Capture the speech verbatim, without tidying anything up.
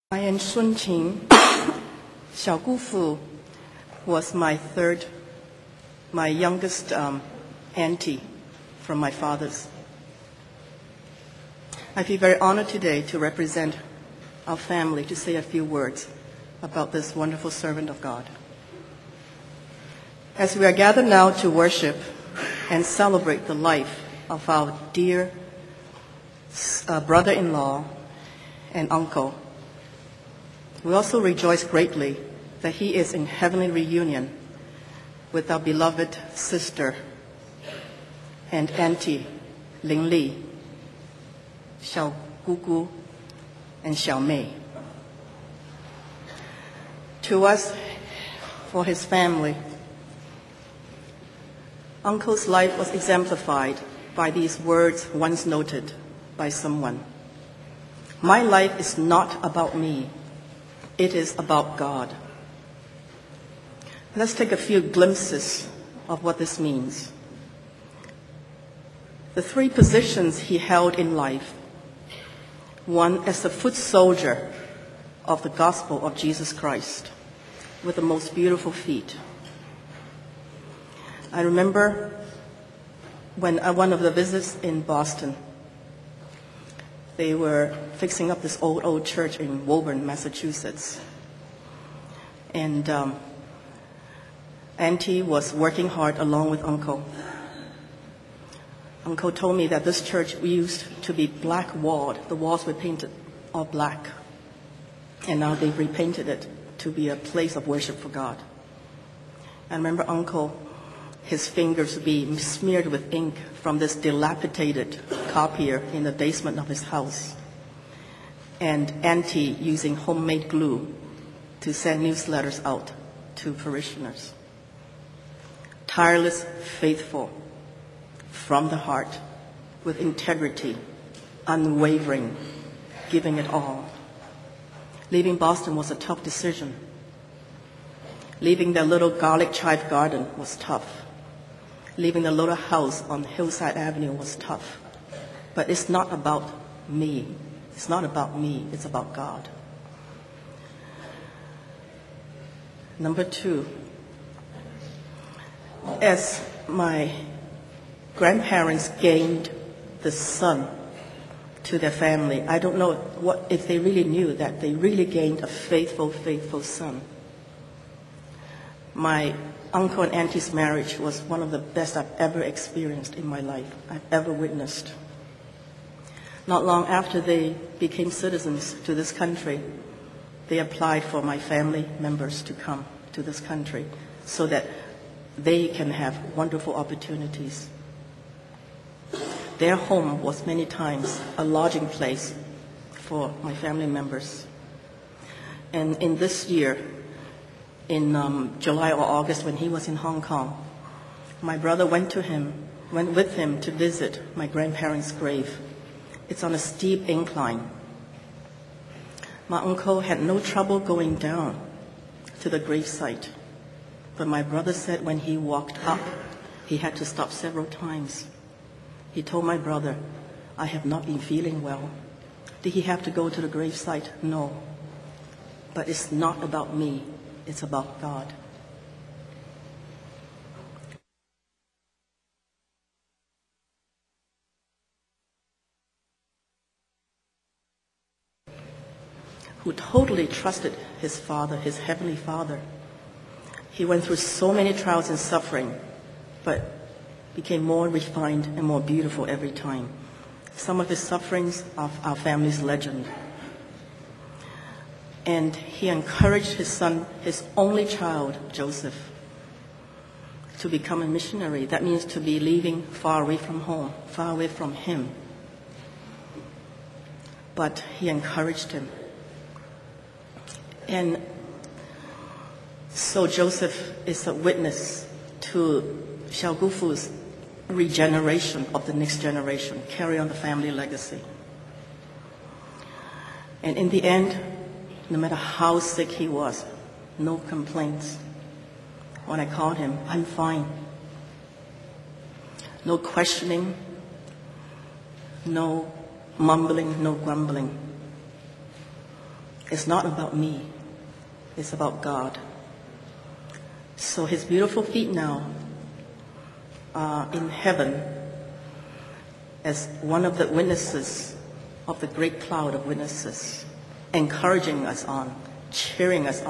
I am Sun Qing. Xiao Gufu was my third, my youngest um, auntie from my father's. I feel very honored today to represent our family to say a few words about this wonderful servant of God. As we are gathered now to worship and celebrate the life of our dear uh, brother-in-law and uncle, we also rejoice greatly that he is in heavenly reunion with our beloved sister and auntie Ling Li, Xiao Gugu, and Xiao Mei. To us, for his family, Uncle's life was exemplified by these words once noted by someone. My life is not about me. It is about God. Let's take a few glimpses of what this means. The three positions he held in life. One, as the foot soldier of the gospel of Jesus Christ, with the most beautiful feet. I remember when uh, one of the visits in Boston, they were fixing up this old, old church in Woburn, Massachusetts. And um, Auntie was working hard along with Uncle. Uncle told me that this church used to be black walled. The walls were painted all black. And now they've repainted it to be a place of worship for God. I remember Uncle, his fingers be smeared with ink from this dilapidated copier in the basement of his house, and Auntie using homemade glue to send newsletters out to parishioners. Tireless, faithful, from the heart, with integrity, unwavering, giving it all. Leaving Boston was a tough decision. Leaving their little garlic chive garden was tough. Leaving the little house on Hillside Avenue was tough. But it's not about me. It's not about me. It's about God. Number two, as my grandparents gained the son to their family, I don't know what if they really knew that they really gained a faithful, faithful son. My uncle and auntie's marriage was one of the best I've ever experienced in my life, I've ever witnessed. Not long after they became citizens to this country, they applied for my family members to come to this country so that they can have wonderful opportunities. Their home was many times a lodging place for my family members. And in this year, in um, July or August, when he was in Hong Kong, my brother went to him, went with him to visit my grandparents' grave. It's on a steep incline. My uncle had no trouble going down to the gravesite, but my brother said when he walked up, he had to stop several times. He told my brother, I have not been feeling well. Did he have to go to the gravesite? No. But it's not about me. It's about God. Who totally trusted his Father, his Heavenly Father. He went through so many trials and suffering, but became more refined and more beautiful every time. Some of his sufferings are our family's legend. And he encouraged his son, his only child, Joseph, to become a missionary. That means to be leaving far away from home, far away from him. But he encouraged him. And so Joseph is a witness to Xiao Gufu's regeneration of the next generation, carry on the family legacy. And in the end, no matter how sick he was, no complaints. When I called him, I'm fine. No questioning, no mumbling, no grumbling. It's not about me. It's about God. So his beautiful feet now are in heaven as one of the witnesses of the great cloud of witnesses, encouraging us on, cheering us on.